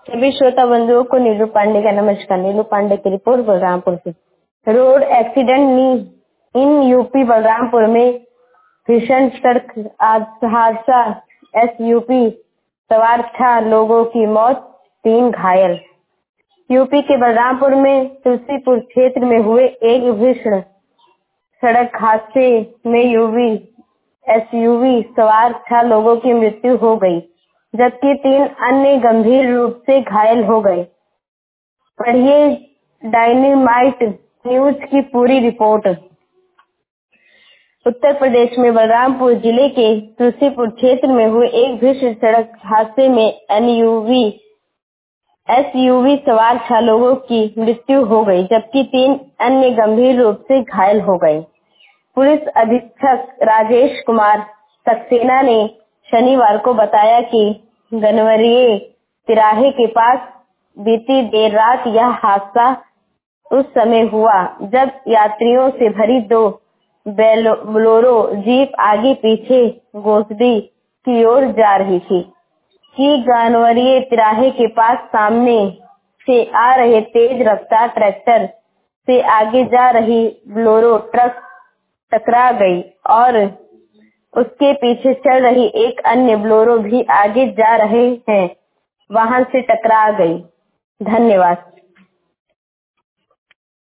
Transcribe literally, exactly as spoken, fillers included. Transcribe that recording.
सभी श्रोता बंधुओं को नीलू पांडे का नमस्कार। नीलू पांडे की रिपोर्ट बलरामपुर से। Road accident in UP Balrampur में भीषण सड़क हादसा, एसयूवी सवार छह लोगों की मौत, तीन घायल। यूपी के बलरामपुर में तुलसीपुर क्षेत्र में हुए एक भीषण सड़क हादसे में यूवी एसयूवी सवार छह लोगों की मृत्यु हो गई, जबकि तीन अन्य गंभीर रूप से घायल हो गए। पढ़िए डायनेमाइट न्यूज की पूरी रिपोर्ट। उत्तर प्रदेश में बलरामपुर जिले के तुलसीपुर क्षेत्र में हुए एक भीषण सड़क हादसे में एनयूवी एसयूवी सवार छह लोगों की मृत्यु हो गई, जबकि तीन अन्य गंभीर रूप से घायल हो गए। पुलिस अधीक्षक राजेश कुमार सक्सेना ने शनिवार को बताया कि गनवरिये तिराहे के पास बीती देर रात यह हादसा उस समय हुआ जब यात्रियों से भरी दो बोलेरो जीप आगे पीछे गोसडी की ओर जा रही थी कि गनवरिये तिराहे के पास सामने से आ रहे तेज रफ्तार ट्रैक्टर से आगे जा रही बोलेरो ट्रक टकरा गई और उसके पीछे चल रही एक अन्य बोलेरो भी आगे जा रहे हैं वाहन से टकरा गई। धन्यवाद।